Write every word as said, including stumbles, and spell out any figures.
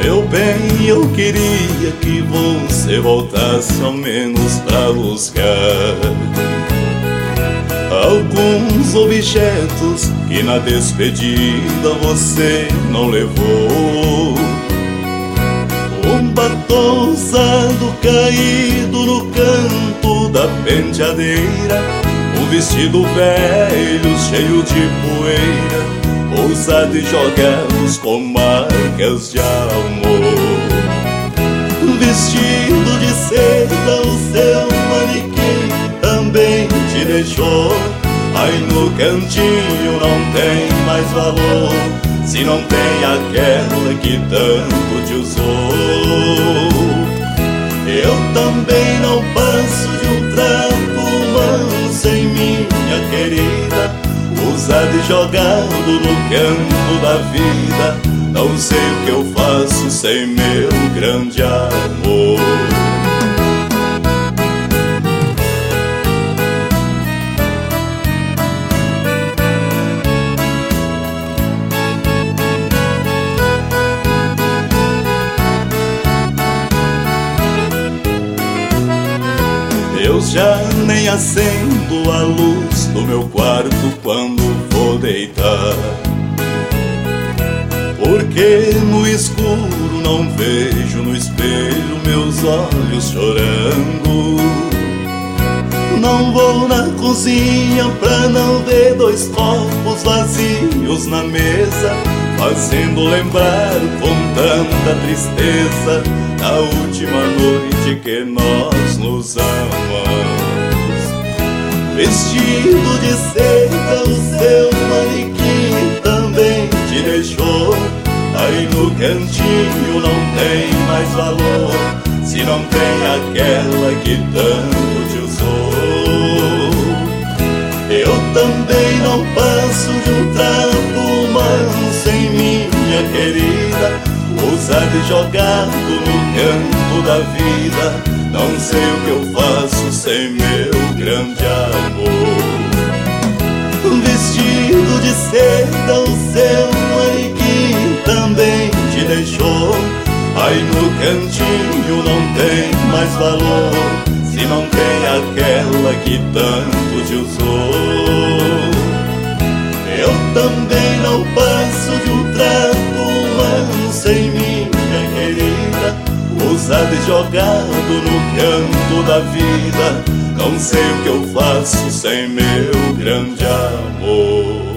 Meu bem, eu queria que você voltasse ao menos pra buscar alguns objetos que na despedida você não levou. Um batom usado caído no canto da penteadeira, um vestido velho cheio de poeira, usado e jogados com marcas de amor. Vestido de seda, o seu manequim também te deixou. Aí no cantinho não tem mais valor, se não tem aquela que tanto te usou. Eu também não passo de um trapo manso em minha querida, usado e jogado no canto da vida. Não sei o que eu faço sem meu grande amor. Eu já nem acendo a luz do meu quarto quando vou deitar, porque no escuro não vejo no espelho meus olhos chorando. Não vou na cozinha pra não ver dois copos vazios na mesa, fazendo lembrar com tanta tristeza a última noite que nós nos amamos. Vestido de seda, o seu manequim também te deixou. Aí no cantinho não tem mais valor, se não tem aquela que tanto te usou. Eu também não passo de um trapo manso em minha querida, usado e jogado no canto da vida. Não sei o que eu faço sem meu grande amor. Vestido de seda, o seu manequim também te deixou. Aí no cantinho não tem mais valor, se não tem aquela que tanto te usou. Eu também não passo de um trapo manso em minha querida, usado e jogado no canto da vida. Não sei o que eu faço sem meu grande amor.